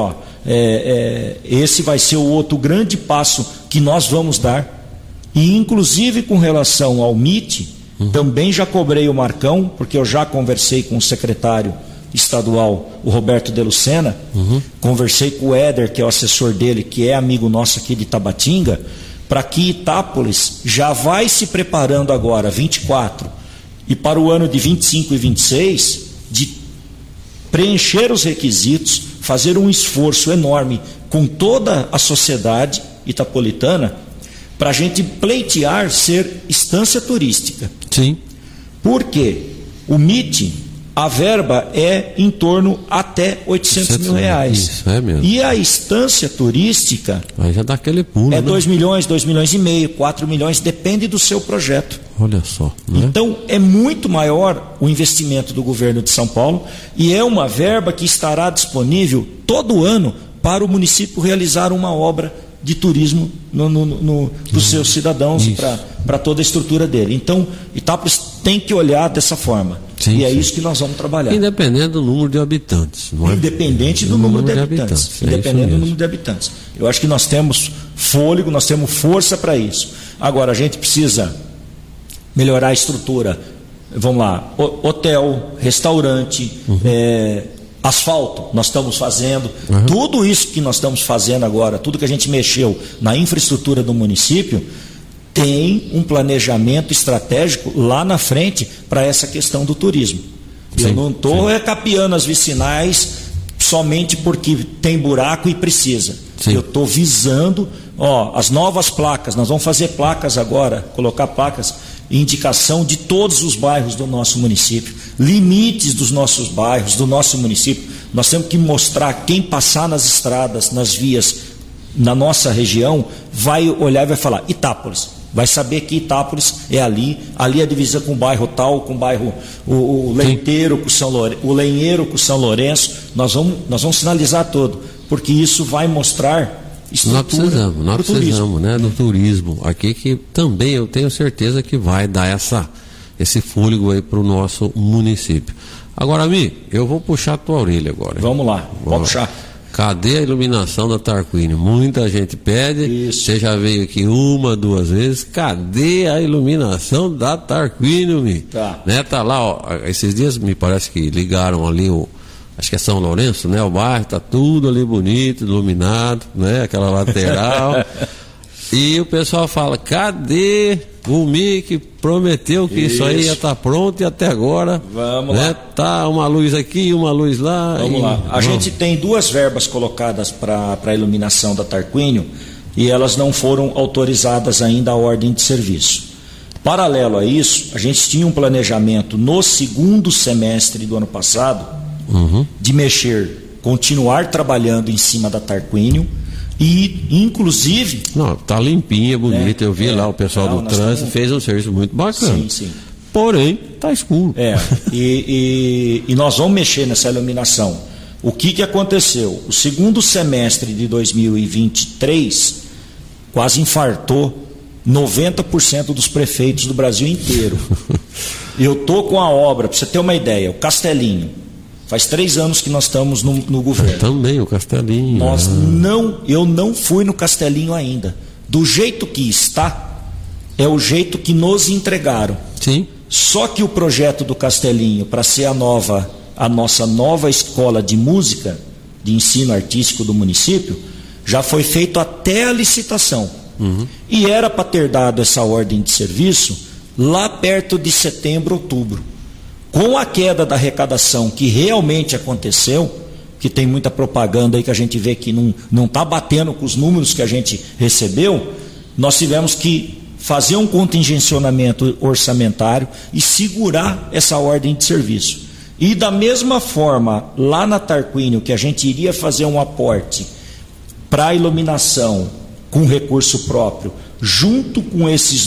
esse vai ser o outro grande passo que nós vamos dar. E inclusive com relação ao MIT, também já cobrei o Marcão, porque eu já conversei com o secretário estadual, o Roberto de Lucena, conversei com o Éder, que é o assessor dele, que é amigo nosso aqui de Tabatinga, para que Itápolis já vai se preparando agora, 24, e para o ano de 25 e 26, de preencher os requisitos, fazer um esforço enorme com toda a sociedade itapolitana, para a gente pleitear ser estância turística. Sim. Porque o MIT, a verba é em torno até 800 mil reais. Isso, é mesmo. E a estância turística aí já dá aquele pulo, é 2 milhões, 2 milhões e meio, 4 milhões, depende do seu projeto. Olha só. Né? Então é muito maior o investimento do governo de São Paulo e é uma verba que estará disponível todo ano para o município realizar uma obra de turismo dos seus cidadãos, para toda a estrutura dele. Então, Itápolis tem que olhar dessa forma. E é isso que nós vamos trabalhar. Independente do número de habitantes. Não é? Independente do número de habitantes. Independente do número de habitantes. Eu acho que nós temos fôlego, nós temos força para isso. Agora, a gente precisa melhorar a estrutura. Vamos lá, hotel, restaurante, asfalto, nós estamos fazendo, tudo isso que nós estamos fazendo agora, tudo que a gente mexeu na infraestrutura do município, tem um planejamento estratégico lá na frente para essa questão do turismo. Eu não estou capeando as vicinais somente porque tem buraco e precisa. Eu estou visando as novas placas, nós vamos fazer placas agora, colocar placas, indicação de todos os bairros do nosso município, limites dos nossos bairros, do nosso município. Nós temos que mostrar quem passar nas estradas, nas vias na nossa região vai olhar e vai falar Itápolis. Vai saber que Itápolis é ali é a divisa com o bairro tal, com o bairro o Leiteiro com o Lenheiro com São Lourenço. Nós vamos sinalizar todo, porque isso vai mostrar estrutura. Nós precisamos, né, do turismo aqui, que também eu tenho certeza que vai dar esse fôlego aí para o nosso município. Agora, Mi, eu vou puxar a tua orelha agora. Vamos lá, pode puxar. Cadê a iluminação da Tarquínio? Muita gente pede. Isso. Você já veio aqui 1, 2 vezes. Cadê a iluminação da Tarquínio, Mi? Tá. Né? Tá lá, ó, esses dias me parece que ligaram ali acho que é São Lourenço, né? O bairro tá tudo ali bonito, iluminado, né? Aquela lateral. E o pessoal fala, cadê o Mi que prometeu que isso aí ia estar pronto e até agora, vamos, né, lá. Tá uma luz aqui, uma luz lá. Vamos lá. A gente tem 2 verbas colocadas para a iluminação da Tarquínio e elas não foram autorizadas ainda à ordem de serviço. Paralelo a isso, a gente tinha um planejamento no 2º semestre do ano passado de continuar trabalhando em cima da Tarquínio. E, inclusive... Não, tá limpinha, bonita. Eu vi lá o pessoal do trânsito fez um serviço muito bacana. Sim, sim. Porém, tá escuro. E nós vamos mexer nessa iluminação. O que aconteceu? O 2º semestre de 2023 quase infartou 90% dos prefeitos do Brasil inteiro. Eu tô com a obra, para você ter uma ideia, o Castelinho. Faz 3 anos que nós estamos no governo. Também, o Castelinho. Eu não fui no Castelinho ainda. Do jeito que está, é o jeito que nos entregaram. Sim. Só que o projeto do Castelinho, para ser a nossa nova escola de música, de ensino artístico do município, já foi feito até a licitação. E era para ter dado essa ordem de serviço lá perto de setembro, outubro. Com a queda da arrecadação que realmente aconteceu, que tem muita propaganda aí que a gente vê que não está batendo com os números que a gente recebeu, nós tivemos que fazer um contingenciamento orçamentário e segurar essa ordem de serviço. E da mesma forma, lá na Tarquínio, que a gente iria fazer um aporte para a iluminação com recurso próprio, junto com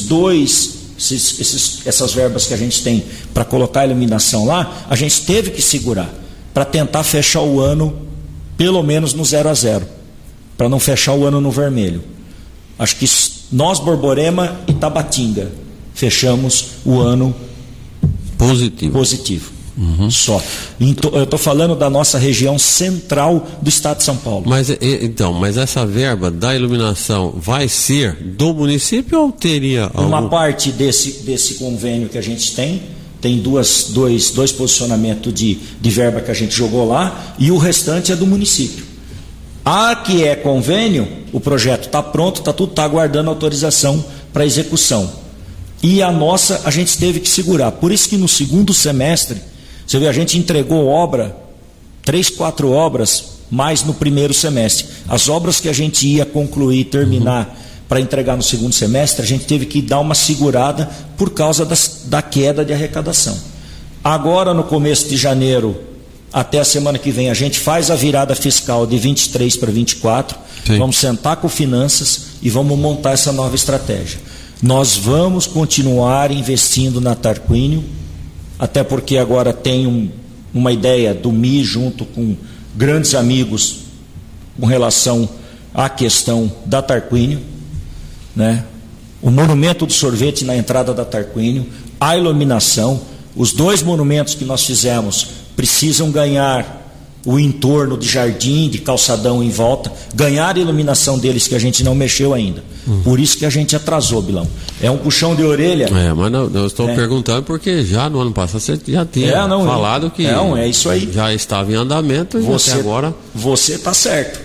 essas verbas que a gente tem para colocar a iluminação lá, a gente teve que segurar para tentar fechar o ano pelo menos no 0-0, para não fechar o ano no vermelho. Acho que nós, Borborema e Tabatinga, fechamos o ano positivo. Só. Eu estou falando da nossa região central do estado de São Paulo. Mas essa verba da iluminação vai ser do município ou teria uma parte desse convênio que a gente tem dois posicionamentos de verba que a gente jogou lá, e o restante é do município. A que é convênio, o projeto está pronto, está aguardando autorização para execução. E a nossa a gente teve que segurar. Por isso que no 2º semestre, você vê, a gente entregou 3, 4 obras, mais no 1º semestre. As obras que a gente ia concluir, terminar para entregar no 2º semestre, a gente teve que dar uma segurada por causa da queda de arrecadação. Agora, no começo de janeiro, até a semana que vem, a gente faz a virada fiscal de 23 para 24. Sim. Vamos sentar com finanças e vamos montar essa nova estratégia. Nós vamos continuar investindo na Tarquínio, até porque agora tem uma ideia do Mi junto com grandes amigos com relação à questão da Tarquínio, né? O monumento do sorvete na entrada da Tarquínio, a iluminação, os 2 monumentos que nós fizemos precisam ganhar o entorno de jardim, de calçadão em volta, ganhar a iluminação deles que a gente não mexeu ainda. Por isso que a gente atrasou, Bilão. É um puxão de orelha. Mas não, eu estou perguntando porque já no ano passado você já tinha falado que é isso aí. Já estava em andamento e até agora... Você está certo.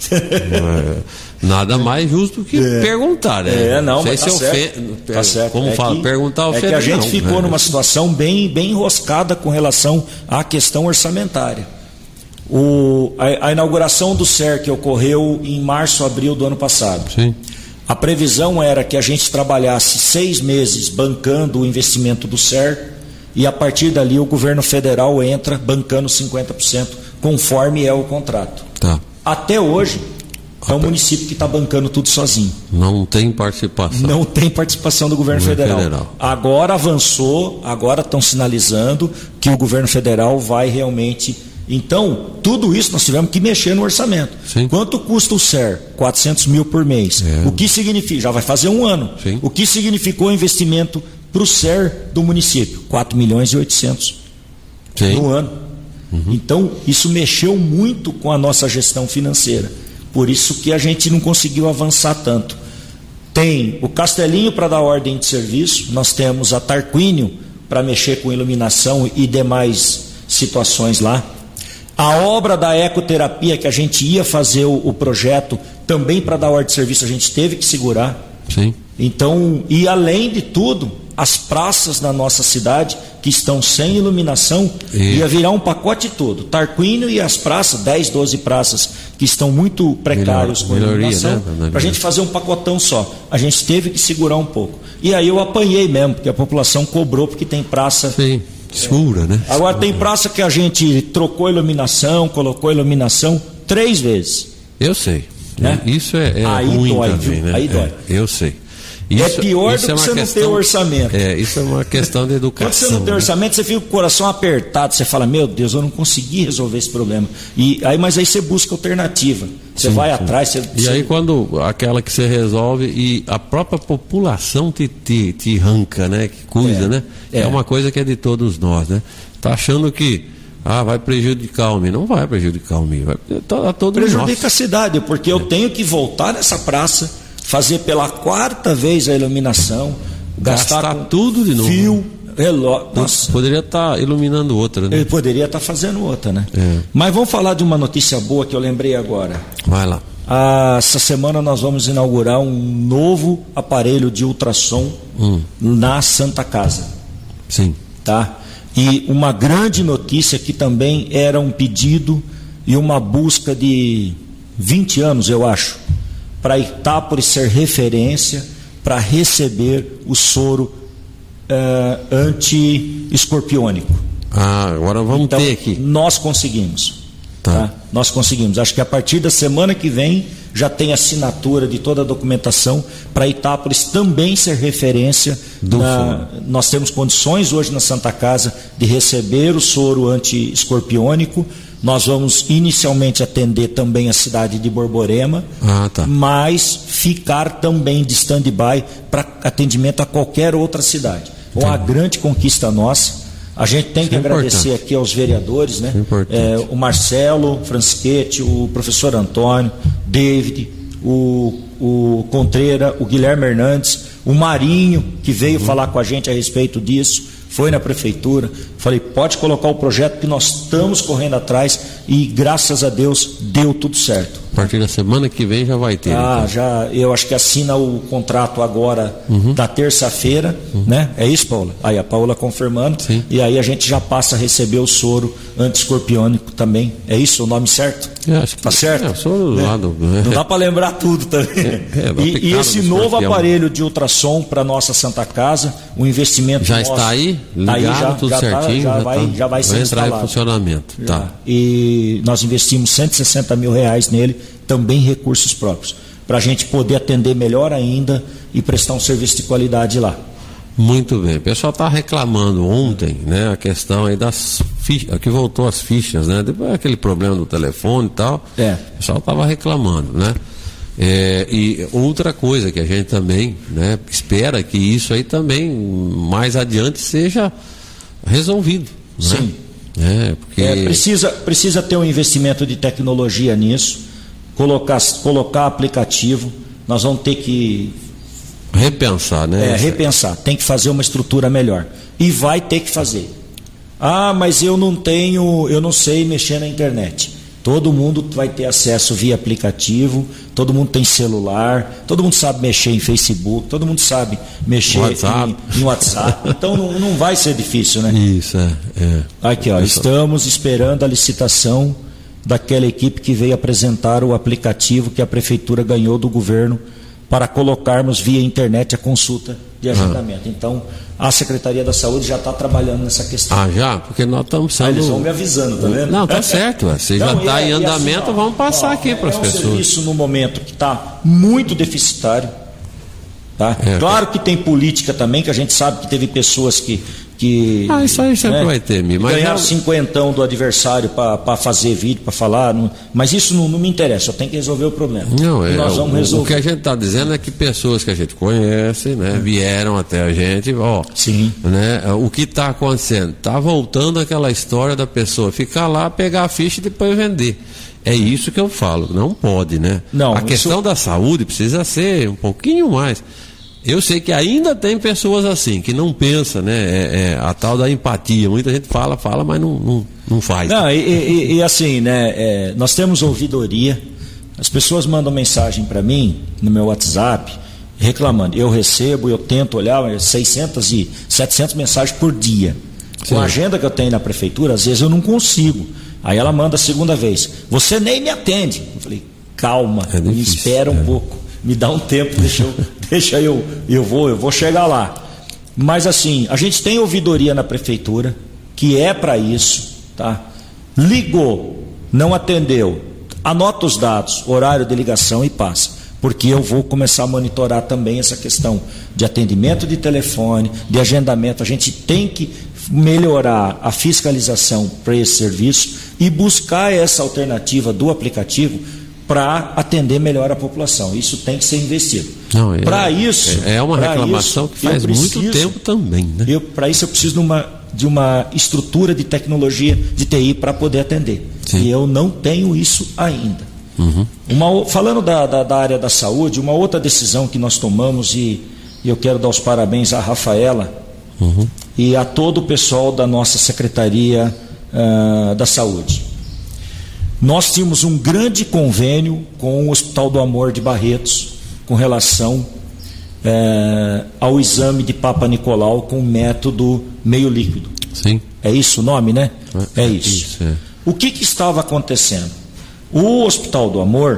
Nada mais justo que perguntar, né? Não sei se tá certo. Como fala, perguntar o que a gente ficou numa situação bem enroscada com relação à questão orçamentária. A inauguração do SER que ocorreu em março, abril do ano passado. Sim. A previsão era que a gente trabalhasse 6 meses bancando o investimento do SER e a partir dali o governo federal entra bancando 50%, conforme é o contrato. Tá. Até hoje, É um município que está bancando tudo sozinho. Não tem participação. Não tem participação do governo federal. Agora avançou, agora estão sinalizando que o governo federal vai realmente... Então, tudo isso nós tivemos que mexer no orçamento. Sim. Quanto custa o SER? 400 mil por mês. O que significa? Já vai fazer um ano. Sim. O que significou o investimento para o SER do município? 4 milhões e 800 no ano. Então, isso mexeu muito com a nossa gestão financeira. Por isso que a gente não conseguiu avançar tanto. Tem o Castelinho para dar ordem de serviço, nós temos a Tarquínio para mexer com iluminação e demais situações lá. A obra da ecoterapia, que a gente ia fazer o projeto, também para dar ordem de serviço, a gente teve que segurar. Sim. Então, e além de tudo, as praças da nossa cidade que estão sem iluminação, ia virar um pacote todo. Tarquínio e as praças, 10, 12 praças que estão muito precários com iluminação, né? Para a gente fazer um pacotão só. A gente teve que segurar um pouco. E aí eu apanhei mesmo, porque a população cobrou, porque tem praça... Sim. Escura, né? Agora tem praça que a gente trocou iluminação, colocou iluminação 3 vezes. Eu sei. Né? Isso é aí ruim dói, também, né? Aí dói. Eu sei. Isso, é pior do que você não ter orçamento. Isso é uma questão de educação. Quando você não tem orçamento, você fica com o coração apertado, você fala, meu Deus, eu não consegui resolver esse problema. Mas aí você busca alternativa. Você vai atrás. E aí quando aquela que você resolve e a própria população te arranca, né? Que cuida, né? É uma coisa que é de todos nós, né? Tá achando que vai prejudicar o meio. Não vai prejudicar o meio. Vai todos nós. Prejudica a cidade, porque eu tenho que voltar nessa praça, fazer pela 4ª vez a iluminação, gastar tudo de novo. Fio, relógio. Poderia estar iluminando outra, né? Ele poderia estar fazendo outra, né? Mas vamos falar de uma notícia boa que eu lembrei agora. Vai lá. Essa semana nós vamos inaugurar um novo aparelho de ultrassom na Santa Casa. Sim. Tá? E uma grande notícia que também era um pedido e uma busca de 20 anos, eu acho, para Itápolis ser referência para receber o soro anti-escorpiônico. Agora vamos ter aqui. Nós conseguimos. Tá? Nós conseguimos. Acho que a partir da semana que vem já tem assinatura de toda a documentação para Itápolis também ser referência. Nós temos condições hoje na Santa Casa de receber o soro anti-escorpiônico. Nós vamos inicialmente atender também a cidade de Borborema, mas ficar também de stand-by para atendimento a qualquer outra cidade. Uma grande conquista nossa. A gente tem que agradecer aqui aos vereadores, né? O Marcelo Franschetti, o professor Antônio, David, o Contreira, o Guilherme Hernandes, o Marinho, que veio falar com a gente a respeito disso, foi na prefeitura, falei, pode colocar o projeto que nós estamos correndo atrás e graças a Deus deu tudo certo. A partir da semana que vem já vai ter. Já, eu acho que assina o contrato agora da terça-feira, né? É isso, Paula? Aí a Paula confirmando. Sim. E aí a gente já passa a receber o soro anti-escorpiônico também. É isso o nome certo? Acho que tá certo? O soro do lado. Não dá para lembrar tudo também. E esse novo aparelho de ultrassom para nossa Santa Casa, o investimento já nosso, está aí, ligado, tudo certinho. Já vai ser entrar instalado. em funcionamento. Tá. E nós investimos R$160 mil nele, também recursos próprios, para a gente poder atender melhor ainda e prestar um serviço de qualidade lá. Muito bem. O pessoal está reclamando ontem, né, a questão aí das fichas, que voltou as fichas, né, depois aquele problema do telefone e tal, o pessoal estava reclamando, né. E outra coisa que a gente também, né, espera que isso aí também mais adiante seja resolvido. Sim. Né? Porque... precisa ter um investimento de tecnologia nisso, colocar aplicativo. Nós vamos ter que repensar, né? Repensar, tem que fazer uma estrutura melhor e vai ter que fazer. Mas eu não sei mexer na internet. Todo mundo vai ter acesso via aplicativo, todo mundo tem celular, todo mundo sabe mexer em Facebook, todo mundo sabe mexer em WhatsApp. Então não vai ser difícil, né? Isso, Aqui, ó, estamos esperando a licitação daquela equipe que veio apresentar o aplicativo que a prefeitura ganhou do governo para colocarmos via internet a consulta de agendamento. Então, a Secretaria da Saúde já está trabalhando nessa questão. Ah, já? Porque nós estamos sendo... Eles vão me avisando, tá vendo? Não, tá certo. Se já está em andamento, assim, vamos passar aqui para as pessoas. É um serviço no momento que está muito deficitário. Tá? Claro que tem política também, que a gente sabe que teve pessoas que isso aí sempre vai ter, mas ganhar 50 do adversário para fazer vídeo, para falar, mas isso não me interessa, eu tenho que resolver o problema. Nós vamos resolver. O que a gente está dizendo é que pessoas que a gente conhece, né, vieram até a gente, sim. Né, o que está acontecendo? Está voltando aquela história da pessoa ficar lá, pegar a ficha e depois vender. É isso que eu falo, não pode, né? Não, a questão da saúde precisa ser um pouquinho mais. Eu sei que ainda tem pessoas assim, que não pensam, né? A tal da empatia. Muita gente fala, mas não faz. Não, e assim, né? Nós temos ouvidoria. As pessoas mandam mensagem para mim no meu WhatsApp reclamando. Eu recebo, eu tento olhar 600 e 700 mensagens por dia. Com a agenda que eu tenho na prefeitura, às vezes eu não consigo. Aí ela manda a segunda vez. Você nem me atende. Eu falei, calma, me espera um pouco. Me dá um tempo, eu vou chegar lá. Mas assim, a gente tem ouvidoria na prefeitura, que é para isso, tá? Ligou, não atendeu, anota os dados, horário de ligação e passa. Porque eu vou começar a monitorar também essa questão de atendimento de telefone, de agendamento. A gente tem que melhorar a fiscalização para esse serviço e buscar essa alternativa do aplicativo para atender melhor a população. Isso tem que ser investido. Para isso... É uma reclamação que faz muito tempo também, né? Para isso eu preciso de uma estrutura de tecnologia de TI para poder atender. Sim. E eu não tenho isso ainda. Falando da área da saúde, uma outra decisão que nós tomamos, e eu quero dar os parabéns à Rafaela e a todo o pessoal da nossa Secretaria da Saúde. Nós tínhamos um grande convênio com o Hospital do Amor de Barretos com relação ao exame de Papa Nicolau com o método meio líquido. Sim. É isso o nome, né? É isso. O que estava acontecendo? O Hospital do Amor,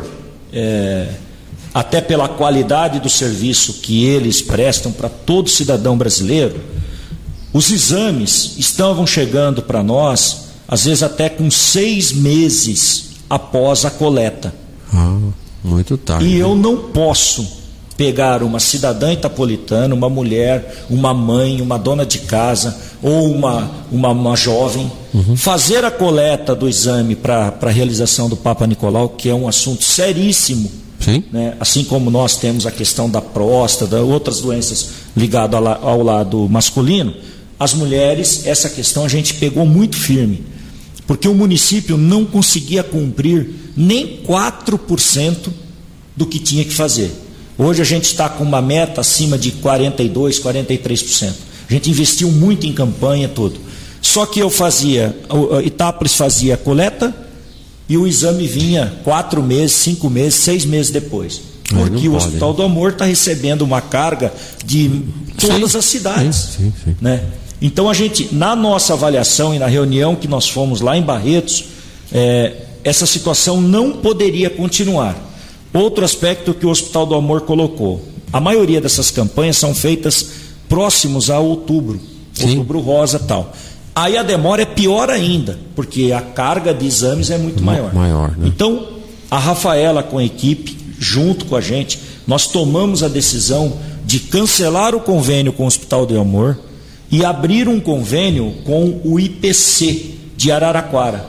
até pela qualidade do serviço que eles prestam para todo cidadão brasileiro, os exames estavam chegando para nós às vezes até com 6 meses após a coleta. Muito tarde. E eu não posso pegar uma cidadã itapolitana, uma mulher, uma mãe, uma dona de casa ou uma jovem, fazer a coleta do exame para a realização do Papa Nicolau, que é um assunto seríssimo. Sim. Né? Assim como nós temos a questão da próstata, outras doenças ligadas ao lado masculino, as mulheres, essa questão a gente pegou muito firme, porque o município não conseguia cumprir nem 4% do que tinha que fazer. Hoje a gente está com uma meta acima de 42%, 43%. A gente investiu muito em campanha, tudo. Só que Itápolis fazia a coleta e o exame vinha 4 meses, 5 meses, 6 meses depois. Porque o Hospital do Amor está recebendo uma carga de todas as cidades. Sim. Né? Então a gente, na nossa avaliação e na reunião que nós fomos lá em Barretos, essa situação não poderia continuar. Outro aspecto que o Hospital do Amor colocou: a maioria dessas campanhas são feitas próximos a outubro, outubro rosa e tal. Aí a demora é pior ainda, porque a carga de exames é muito maior. Né? Então, a Rafaela com a equipe, junto com a gente, nós tomamos a decisão de cancelar o convênio com o Hospital do Amor e abrir um convênio com o IPC de Araraquara,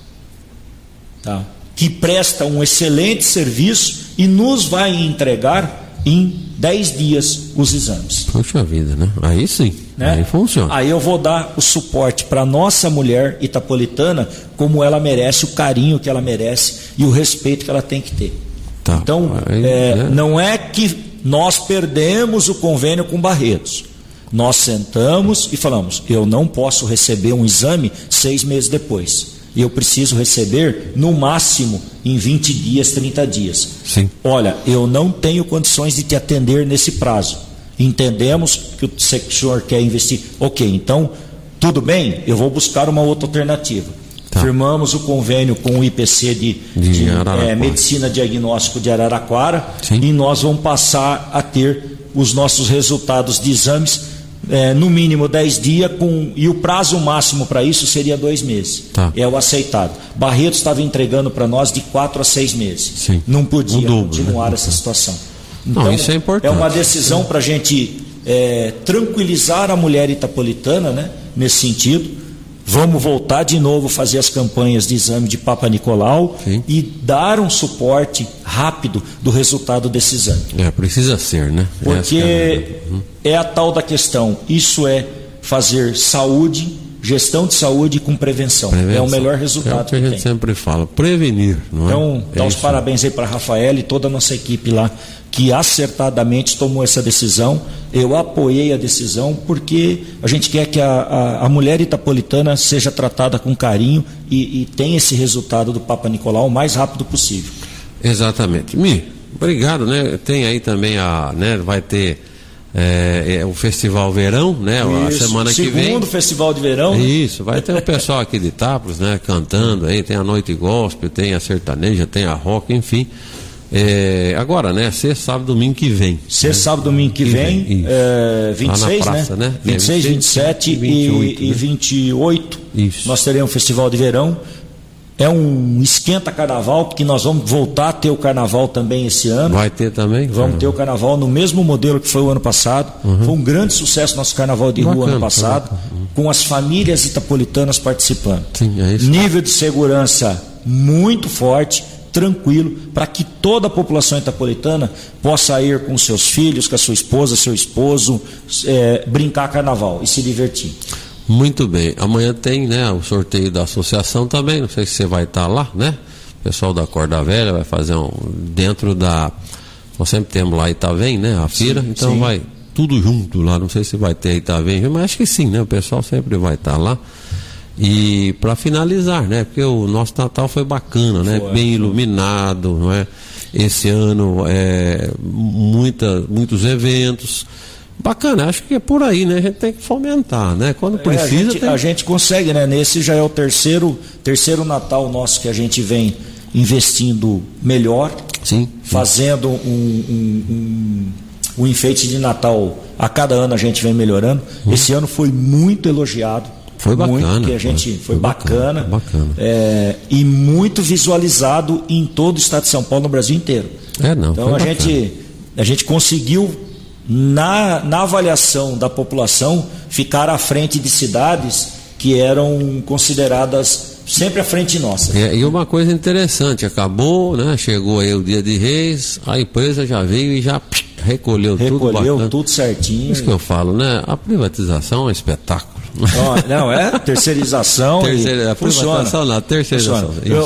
tá? Que presta um excelente serviço e nos vai entregar em 10 dias os exames. Poxa vida, né? Aí sim, né? Aí funciona. Aí eu vou dar o suporte para a nossa mulher itapolitana, como ela merece, o carinho que ela merece e o respeito que ela tem que ter. Tá. Então, não é que nós perdemos o convênio com Barretos. Nós sentamos e falamos: eu não posso receber um exame 6 meses depois. Eu preciso receber no máximo em 20 dias, 30 dias. Sim. Olha, eu não tenho condições de te atender nesse prazo. Entendemos que o senhor quer investir. Ok, então, tudo bem, eu vou buscar uma outra alternativa. Tá. Firmamos o convênio com o IPC de Medicina Diagnóstico de Araraquara. Sim. E nós vamos passar a ter os nossos resultados de exames no mínimo 10 dias, e o prazo máximo para isso seria 2 meses. Tá. É o aceitado. Barreto estava entregando para nós de 4 a 6 meses. Sim. Não podia continuar, né? essa situação. Então, não, isso é importante. É uma decisão para a gente tranquilizar a mulher itapolitana, né, nesse sentido. Vamos voltar de novo a fazer as campanhas de exame de Papa Nicolau. Sim. E dar um suporte rápido do resultado desse exame. Precisa ser, né? Porque é a tal da questão. Isso é fazer saúde, gestão de saúde com prevenção. É o melhor resultado que a gente sempre fala. Prevenir, não é? Então, dá os parabéns aí para a Rafaela e toda a nossa equipe lá, que acertadamente tomou essa decisão. Eu apoiei a decisão porque a gente quer que a mulher itapolitana seja tratada com carinho e tenha esse resultado do Papa Nicolau o mais rápido possível. Exatamente. Obrigado, né? Tem aí também vai ter o Festival Verão, né? Isso, a semana que vem. Segundo Festival de Verão. Isso, vai ter o pessoal aqui de Itápolis, né? Cantando aí, tem a Noite Gospel, tem a sertaneja, tem a rock, enfim. Agora, né? Sexta, sábado, domingo que vem. Sexta, sábado, domingo que vem. 26, praça, né? 26, 27 e 28. Isso. Nós teremos um Festival de Verão. É um esquenta carnaval, porque nós vamos voltar a ter o carnaval também esse ano. Vai ter também? Vamos ter o carnaval no mesmo modelo que foi o ano passado. Foi um grande sucesso nosso carnaval de rua ano passado, com as famílias itapolitanas participando. Sim, é isso. Nível de segurança muito forte, tranquilo, para que toda a população itapolitana possa ir com seus filhos, com a sua esposa, seu esposo, brincar carnaval e se divertir. Muito bem. Amanhã tem, né, o sorteio da associação também. Não sei se você vai estar lá, né? O pessoal da Corda Velha vai fazer dentro da... Nós sempre temos lá Itavém, né? A feira. Então vai tudo junto lá. Não sei se vai ter Itavém, mas acho que sim, né? O pessoal sempre vai estar lá. E para finalizar, né? Porque o nosso Natal foi bacana, né? Bem iluminado, não é? Esse ano muitos eventos. Bacana, acho que é por aí, né? A gente tem que fomentar, né? Quando precisa. A gente consegue, né? Nesse já é o terceiro Natal nosso que a gente vem investindo melhor. Sim. Fazendo um enfeite de Natal. A cada ano a gente vem melhorando. Esse ano foi muito elogiado. Foi bacana. Muito, que a gente foi bacana. Bacana. E muito visualizado em todo o estado de São Paulo, no Brasil inteiro. Então a gente conseguiu, na avaliação da população, ficar à frente de cidades que eram consideradas sempre à frente nossa. E uma coisa interessante, acabou, né? Chegou aí o Dia de Reis, a empresa já veio e já recolheu tudo certinho. Isso que eu falo, né? A privatização é um espetáculo. Não, terceirização. Privatização não, terceirização.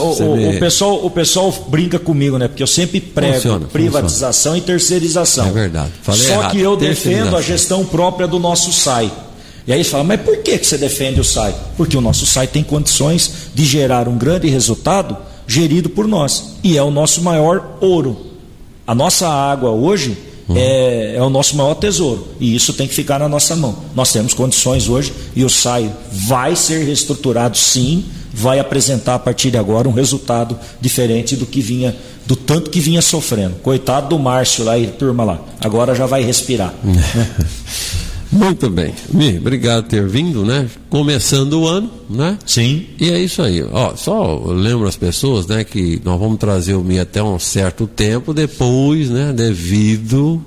O pessoal brinca comigo, né? Porque eu sempre prego privatização e terceirização. É verdade. Falei Só errado. Que eu defendo a gestão própria do nosso SAI. E aí fala, mas por que você defende o SAI? Porque o nosso SAI tem condições de gerar um grande resultado gerido por nós. E é o nosso maior ouro. A nossa água hoje é o nosso maior tesouro. E isso tem que ficar na nossa mão. Nós temos condições hoje e o SAI vai ser reestruturado, sim. Vai apresentar a partir de agora um resultado diferente do tanto que vinha sofrendo. Coitado do Márcio lá e turma lá. Agora já vai respirar. Muito bem. Obrigado por ter vindo, né? Começando o ano, né? Sim. E é isso aí. Só lembro as pessoas, né, que nós vamos trazer o Mi até um certo tempo, depois, né, devido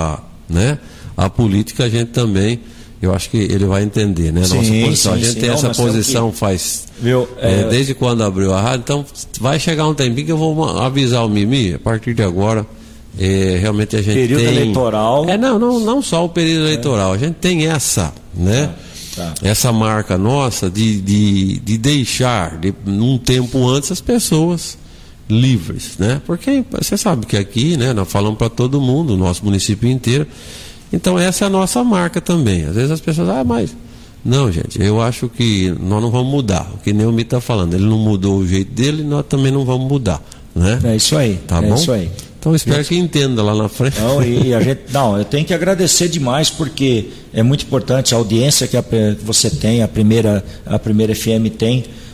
a política, a gente também, eu acho que ele vai entender, né? Nossa posição. A gente tem essa posição desde quando abriu a rádio, então vai chegar um tempinho que eu vou avisar o Mimi, a partir de agora. Realmente a gente período tem eleitoral. Não só o período eleitoral, a gente tem essa, né? Essa marca nossa de deixar num tempo antes as pessoas livres, né? Porque você sabe que aqui, né, nós falamos para todo mundo, o nosso município inteiro. Então essa é a nossa marca também. Às vezes as pessoas, mas não, gente, eu acho que nós não vamos mudar. O que nem o Mi está falando, ele não mudou o jeito dele, nós também não vamos mudar, né? É isso aí. Tá bom? Isso aí. Então espero que entenda lá na frente. Eu tenho que agradecer demais, porque é muito importante a audiência que você tem, a primeira FM tem.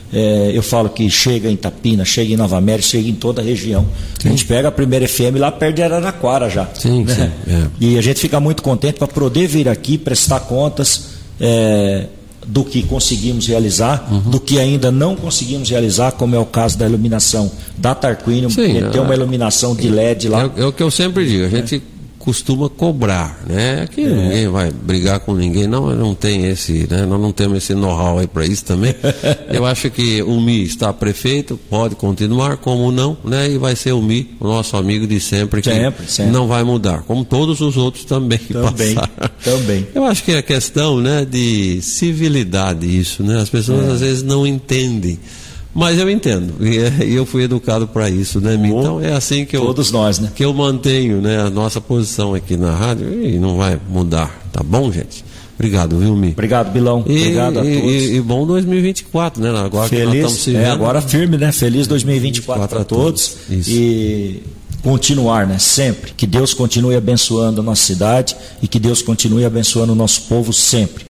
Eu falo que chega em Itapina, chega em Nova América, chega em toda a região. Sim. A gente pega a Primeira FM lá perto de Araraquara já. Sim, né? Sim. E a gente fica muito contente para poder vir aqui prestar contas do que conseguimos realizar, do que ainda não conseguimos realizar, como é o caso da iluminação da Tarquínio, tem uma iluminação de LED lá. É o que eu sempre digo, a gente costuma cobrar, né? Aqui ninguém vai brigar com ninguém, não tem esse, né? Nós não temos esse know-how aí para isso também. Eu acho que o Mi está prefeito, pode continuar, como não, né? E vai ser o Mi, o nosso amigo de sempre, que sempre. Não vai mudar, como todos os outros também que passaram. Também. Eu acho que é questão, né, de civilidade isso, né? As pessoas às vezes não entendem. Mas eu entendo, e eu fui educado para isso, né, Mi? Então é assim que todos nós, né? Que eu mantenho, né, a nossa posição aqui na rádio e não vai mudar, tá bom, gente? Obrigado, viu, Mi? Obrigado, Bilão. Obrigado a todos. E bom 2024, né? Agora feliz, que nós estamos se vendo. Agora firme, né? Feliz 2024 para todos. Isso. E continuar, né? Sempre. Que Deus continue abençoando a nossa cidade e que Deus continue abençoando o nosso povo sempre.